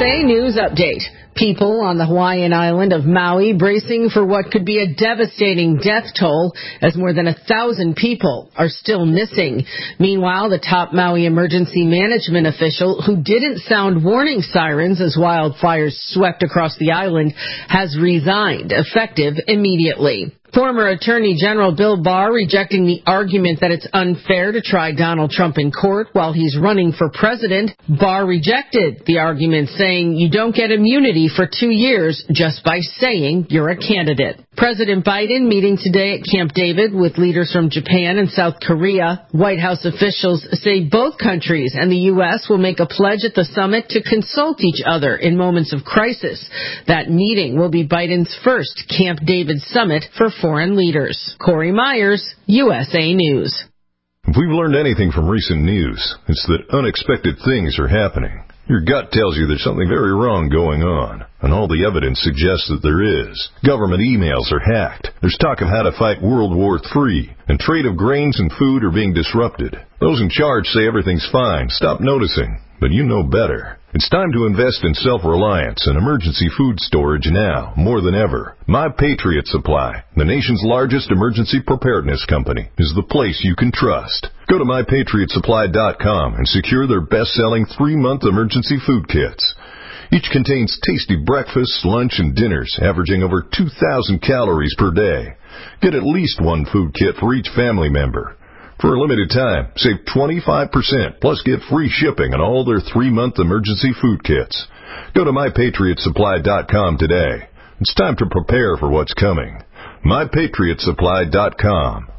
USA News Update. People on the Hawaiian island of Maui bracing for what could be a devastating death toll as more than 1,000 people are still missing. Meanwhile, the top Maui emergency management official who didn't sound warning sirens as wildfires swept across the island has resigned, effective immediately. Former Attorney General Bill Barr rejecting the argument that it's unfair to try Donald Trump in court while he's running for president. Barr rejected the argument, saying you don't get immunity for 2 years just by saying you're a candidate. President Biden meeting today at Camp David with leaders from Japan and South Korea. White House officials say both countries and the U.S. will make a pledge at the summit to consult each other in moments of crisis. That meeting will be Biden's first Camp David summit for foreign leaders. Corey Myers, USA News. If we've learned anything from recent news, it's that unexpected things are happening. Your gut tells you there's something very wrong going on, and all the evidence suggests that there is. Government emails are hacked. There's talk of how to fight World War III, and trade of grains and food are being disrupted. Those in charge say everything's fine. Stop noticing. But you know better. It's time to invest in self-reliance and emergency food storage now, more than ever. My Patriot Supply, the nation's largest emergency preparedness company, is the place you can trust. Go to MyPatriotSupply.com and secure their best-selling 3-month emergency food kits. Each contains tasty breakfasts, lunch, and dinners, averaging over 2,000 calories per day. Get at least one food kit for each family member. For a limited time, save 25%, plus get free shipping on all their 3-month emergency food kits. Go to MyPatriotSupply.com today. It's time to prepare for what's coming. MyPatriotSupply.com.